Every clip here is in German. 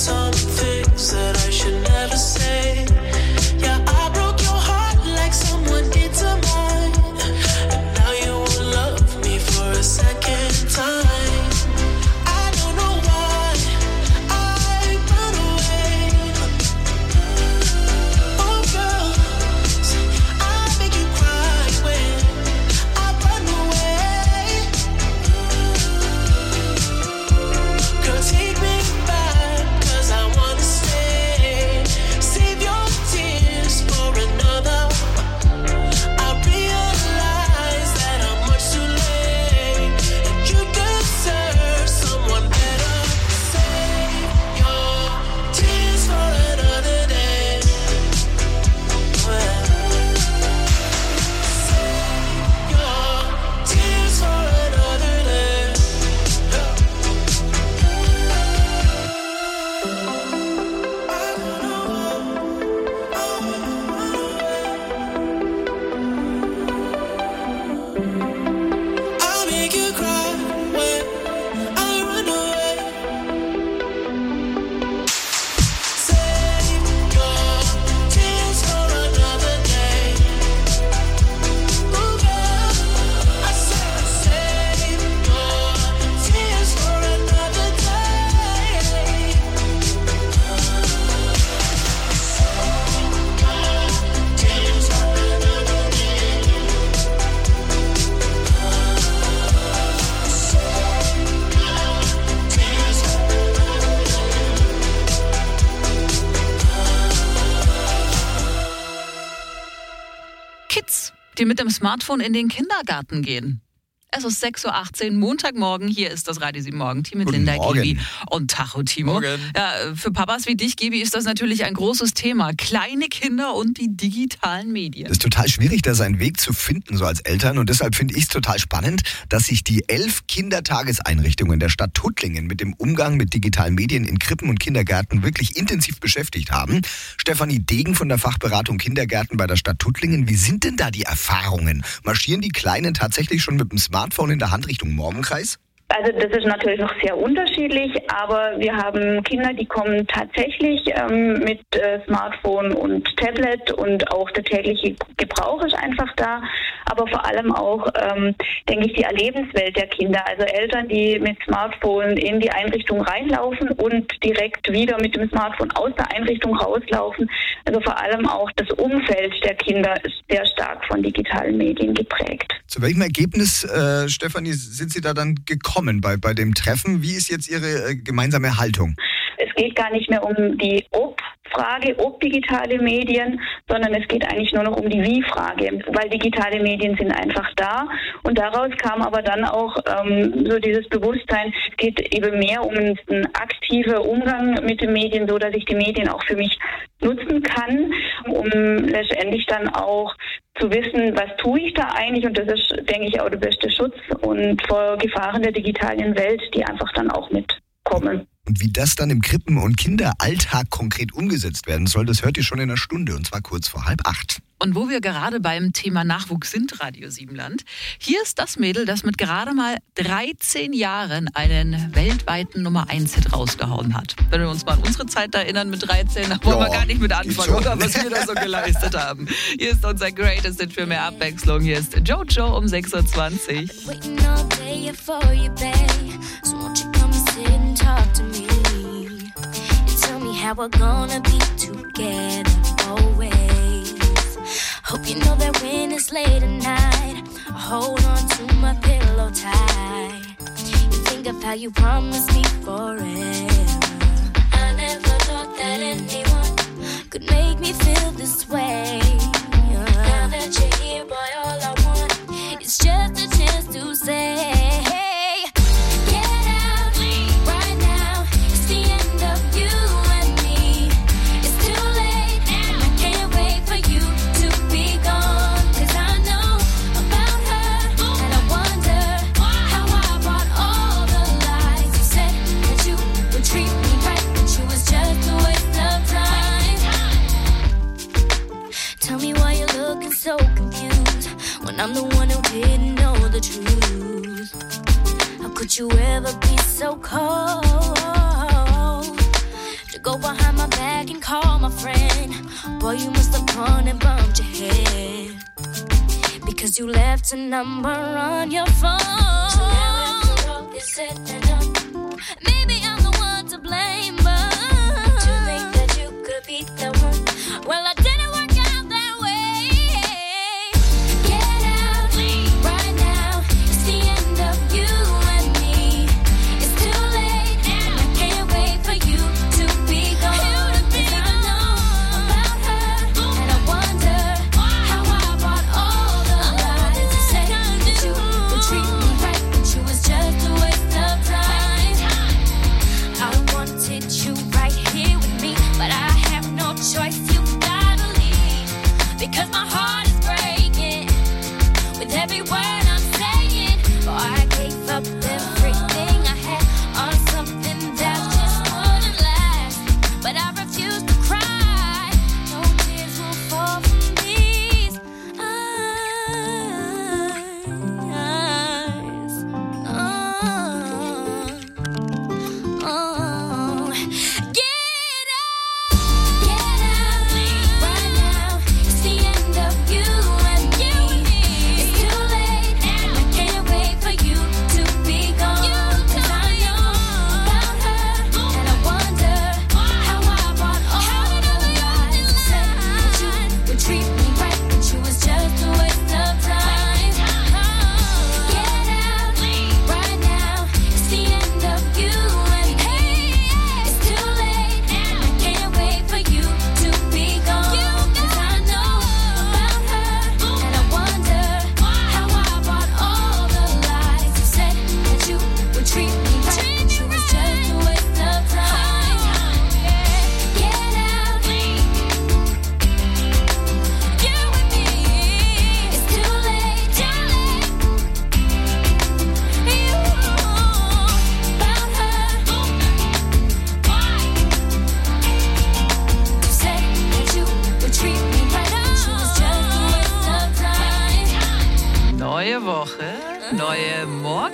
some things that I should never say. Yeah, I broke your heart like someone did to mine. And now you won't love me for a second time. I don't know why I run away. Oh girls, I make you cry when I run away. Girl, take me back, 'cause I wanna stay. Save your tears for another. I realize that I'm much too late, and you deserve someone better. Save your tears for another day. Well, save your tears for another day. I'll make you cry when I run away. Save your tears for another day. Ooh, girl, I said save your tears for another day. Tears for another day. Kids, die mit dem Smartphone in den Kindergarten gehen. Es ist 6.18 Uhr, Montagmorgen. Hier ist das Radio 7 Morgen-Team mit Guten Linda, Morgen. Gibi und Tacho Timo. Morgen. Ja, für Papas wie dich, Gibi, ist das natürlich ein großes Thema. Kleine Kinder und die digitalen Medien. Es ist total schwierig, da seinen Weg zu finden, so als Eltern. Und deshalb finde ich es total spannend, dass sich die 11 Kindertageseinrichtungen der Stadt Tuttlingen mit dem Umgang mit digitalen Medien in Krippen und Kindergärten wirklich intensiv beschäftigt haben. Stefanie Degen von der Fachberatung Kindergärten bei der Stadt Tuttlingen. Wie sind denn da die Erfahrungen? Marschieren die Kleinen tatsächlich schon mit dem Smartphone in der Hand Richtung Morgenkreis? Also das ist natürlich noch sehr unterschiedlich, aber wir haben Kinder, die kommen tatsächlich mit Smartphone und Tablet und auch der tägliche Gebrauch ist einfach da, aber vor allem auch, denke ich, die Erlebenswelt der Kinder, also Eltern, die mit Smartphone in die Einrichtung reinlaufen und direkt wieder mit dem Smartphone aus der Einrichtung rauslaufen. Also vor allem auch das Umfeld der Kinder ist sehr stark von digitalen Medien geprägt. Zu welchem Ergebnis, Stefanie, sind Sie da dann gekommen bei dem Treffen? Wie ist jetzt Ihre gemeinsame Haltung? Es geht gar nicht mehr um die Ob-Frage, ob digitale Medien, sondern es geht eigentlich nur noch um die Wie-Frage, weil digitale Medien sind einfach da. Und daraus kam aber dann auch so dieses Bewusstsein, es geht eben mehr um einen aktiven Umgang mit den Medien, so dass ich die Medien auch für mich nutzen kann, um letztendlich dann auch zu wissen, was tue ich da eigentlich, und das ist, denke ich, auch der beste Schutz und vor Gefahren der digitalen Welt, die einfach dann auch mitkommen. Und wie das dann im Krippen- und Kinderalltag konkret umgesetzt werden soll, das hört ihr schon in einer Stunde, und zwar kurz vor 7:30. Und wo wir gerade beim Thema Nachwuchs sind, Radio Siebenland, hier ist das Mädel, das mit gerade mal 13 Jahren einen weltweiten Nummer-1-Hit rausgehauen hat. Wenn wir uns mal an unsere Zeit erinnern mit 13, da wollen wir gar nicht mit anfangen, oder was wir da so geleistet haben. Hier ist unser Greatest Hit für mehr Abwechslung. Hier ist Jojo um 6.20 Uhr. How we're gonna be together always. Hope you know that when it's late at night, I hold on to my pillow tight. You think of how you promised me forever. I never thought that anyone could make me feel this way. Now that you're here, boy, all I want is just a chance to say, I'm the one who didn't know the truth. How could you ever be so cold? To go behind my back and call my friend. Boy, you must have gone and bumped your head, because you left a number on your phone. So now after all is said and done, maybe I'm the one to blame, but to think that you could be the one. Well, I didn't work out that way. Get out right now. It's the end of you and me. It's too late, and I can't wait for you to be gone. 'Cause I know about her, and I wonder how I bought all the lies. You said that you would treat me right, but you was just a waste of time. I wanted you right here with me, but I have no choice. You gotta leave, because my heart is breaking with every word I'm saying. But I gave up everything I had on something that just wouldn't last. But I refuse to cry. No tears will fall from these eyes. Get out right now. It's the end of you and me. It's too late, and I can't wait for you to be gone. 'Cause I know about her, and I wonder how I bought all the lies. You said that you would treat me right, but you was just a waste of time. Get out right now. It's the end of you and me. It's too late, and I can't wait for you to be gone. 'Cause I know about her, and I wonder how I bought all the lies. You said that you would treat me right, but you was just a waste of time. Get out, you and me. It's too late, you about her. You said that you would treat me right, but you was just a waste of time. Neue Woche, neue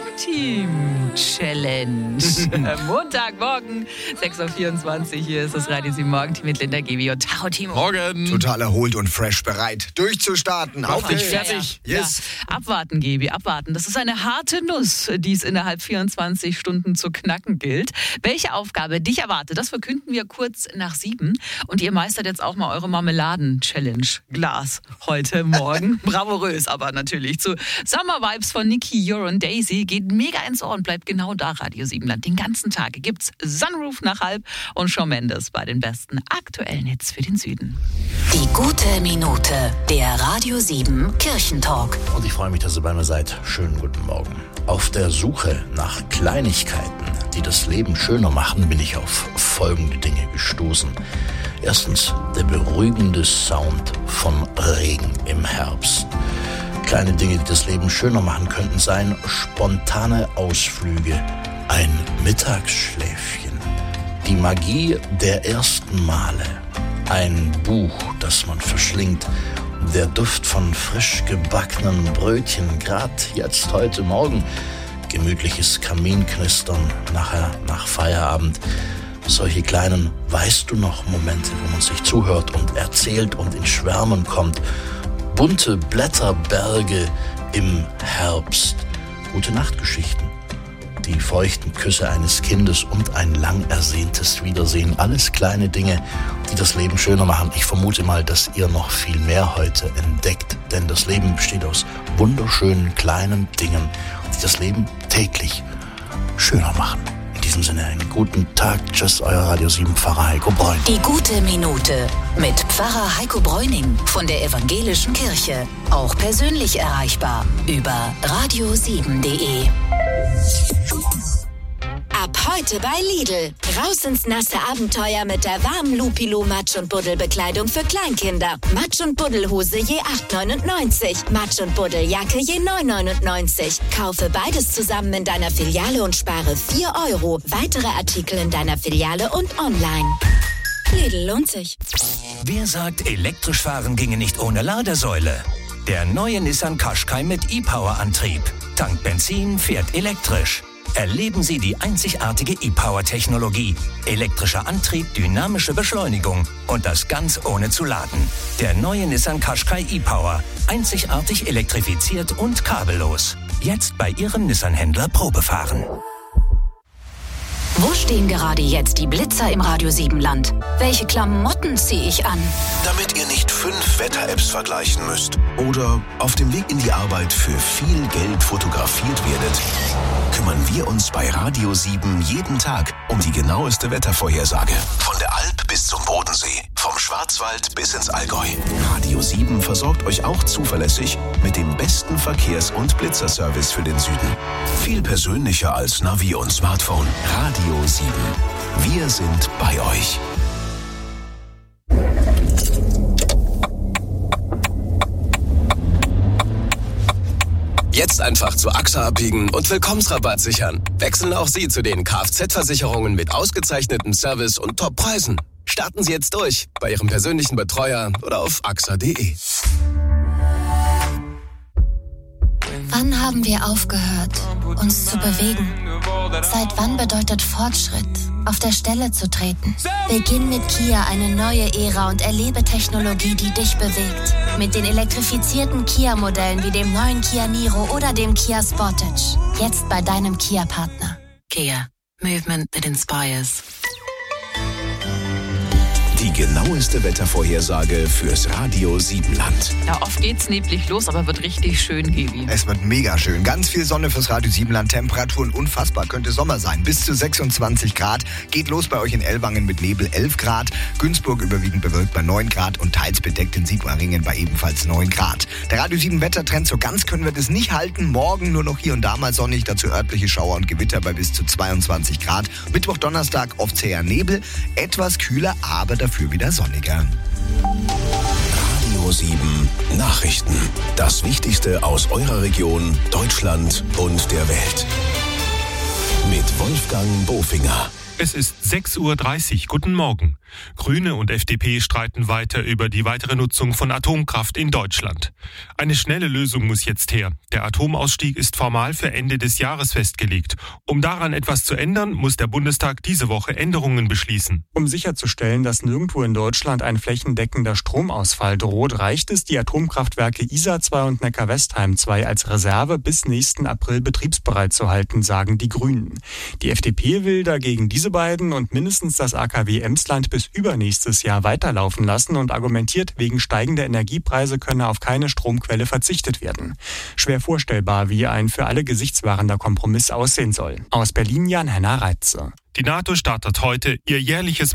Morgenteam-Challenge. Montagmorgen, 6.24 Uhr. Hier ist das Radio 7 Morgenteam mit Linda Gibi und Tacho Timo. Morgen. Total erholt und fresh bereit, durchzustarten. Auf dich, Ja, fertig. ja. Yes. Ja. Abwarten, Gibi, abwarten. Das ist eine harte Nuss, die es innerhalb 24 Stunden zu knacken gilt. Welche Aufgabe dich erwartet, das verkünden wir kurz nach 7. Und ihr meistert jetzt auch mal eure Marmeladen-Challenge-Glas heute Morgen. Bravourös aber natürlich. Zu Summer Vibes von Nicki, Euro und Daisy geht mega ins Ohr und bleibt genau da, Radio 7 Land. Den ganzen Tag gibt's Sunroof nach halb und Shawn Mendes bei den besten aktuellen Hits für den Süden. Die gute Minute, der Radio 7 Kirchentalk. Und ich freue mich, dass ihr bei mir seid. Schönen guten Morgen. Auf der Suche nach Kleinigkeiten, die das Leben schöner machen, bin ich auf folgende Dinge gestoßen. Erstens, der beruhigende Sound von Regen im Herbst. Kleine Dinge, die das Leben schöner machen könnten, sein spontane Ausflüge, ein Mittagsschläfchen, die Magie der ersten Male, ein Buch, das man verschlingt, der Duft von frisch gebackenen Brötchen, gerade jetzt heute Morgen, gemütliches Kaminknistern nachher nach Feierabend. Solche kleinen Weißt du noch Momente, wo man sich zuhört und erzählt und in Schwärmen kommt. Bunte Blätterberge im Herbst. Gute Nachtgeschichten. Die feuchten Küsse eines Kindes und ein lang ersehntes Wiedersehen. Alles kleine Dinge, die das Leben schöner machen. Ich vermute mal, dass ihr noch viel mehr heute entdeckt. Denn das Leben besteht aus wunderschönen kleinen Dingen, die das Leben täglich schöner machen. In diesem Sinne einen guten Tag. Tschüss, euer Radio 7 Pfarrer Heiko Bräuning. Die gute Minute mit Pfarrer Heiko Bräuning von der Evangelischen Kirche. Auch persönlich erreichbar über radio7.de. Ab heute bei Lidl. Raus ins nasse Abenteuer mit der warmen Lupilo Matsch- und Buddelbekleidung für Kleinkinder. Matsch- und Buddelhose je 8,99. Matsch- und Buddeljacke je 9,99. Kaufe beides zusammen in deiner Filiale und spare 4 €. Weitere Artikel in deiner Filiale und online. Lidl lohnt sich. Wer sagt, elektrisch fahren ginge nicht ohne Ladesäule? Der neue Nissan Qashqai mit E-Power-Antrieb. Tankt Benzin, fährt elektrisch. Erleben Sie die einzigartige E-Power-Technologie. Elektrischer Antrieb, dynamische Beschleunigung und das ganz ohne zu laden. Der neue Nissan Qashqai E-Power. Einzigartig elektrifiziert und kabellos. Jetzt bei Ihrem Nissan-Händler Probefahren. Wo stehen gerade jetzt die Blitzer im Radio 7 Land? Welche Klamotten ziehe ich an? Damit ihr nicht 5 Wetter-Apps vergleichen müsst oder auf dem Weg in die Arbeit für viel Geld fotografiert werdet, kümmern wir uns bei Radio 7 jeden Tag um die genaueste Wettervorhersage. Von der Alp bis zum Bodensee, vom Schwarzwald bis ins Allgäu. Radio 7 versorgt euch auch zuverlässig mit dem besten Verkehrs- und Blitzerservice für den Süden. Viel persönlicher als Navi und Smartphone. Radio 7. Wir sind bei euch. Jetzt einfach zu AXA abbiegen und Willkommensrabatt sichern. Wechseln auch Sie zu den Kfz-Versicherungen mit ausgezeichnetem Service und Top-Preisen. Starten Sie jetzt durch bei Ihrem persönlichen Betreuer oder auf axa.de. Wann haben wir aufgehört, uns zu bewegen? Seit wann bedeutet Fortschritt, auf der Stelle zu treten? Beginn mit Kia eine neue Ära und erlebe Technologie, die dich bewegt. Mit den elektrifizierten Kia-Modellen wie dem neuen Kia Niro oder dem Kia Sportage. Jetzt bei deinem Kia-Partner. Kia. Movement that inspires. Die genaueste Wettervorhersage fürs Radio 7 Land. Ja, oft geht's neblig los, aber wird richtig schön, Gebi. Es wird mega schön. Ganz viel Sonne fürs Radio 7 Land. Temperaturen unfassbar. Könnte Sommer sein. Bis zu 26 Grad. Geht los bei euch in Ellwangen mit Nebel 11 Grad. Günzburg überwiegend bewölkt bei 9 Grad und teils bedeckt in Sigmaringen bei ebenfalls 9 Grad. Der Radio 7 Wettertrend, so ganz können wir das nicht halten. Morgen nur noch hier und da mal sonnig. Dazu örtliche Schauer und Gewitter bei bis zu 22 Grad. Mittwoch, Donnerstag oft zäher Nebel. Etwas kühler, aber dafür wieder sonniger. Radio 7 Nachrichten. Das Wichtigste aus eurer Region, Deutschland und der Welt. Mit Wolfgang Bofinger. Es ist 6:30 Uhr. Guten Morgen. Grüne und FDP streiten weiter über die weitere Nutzung von Atomkraft in Deutschland. Eine schnelle Lösung muss jetzt her. Der Atomausstieg ist formal für Ende des Jahres festgelegt. Um daran etwas zu ändern, muss der Bundestag diese Woche Änderungen beschließen. Um sicherzustellen, dass nirgendwo in Deutschland ein flächendeckender Stromausfall droht, reicht es, die Atomkraftwerke Isar 2 und Neckar-Westheim 2 als Reserve bis nächsten April betriebsbereit zu halten, sagen die Grünen. Die FDP will dagegen diese beiden und mindestens das AKW Emsland bis übernächstes Jahr weiterlaufen lassen und argumentiert, wegen steigender Energiepreise könne auf keine Stromquelle verzichtet werden. Schwer vorstellbar, wie ein für alle gesichtswahrender Kompromiss aussehen soll. Aus Berlin Jan-Henner Reitze. Die NATO startet heute ihr jährliches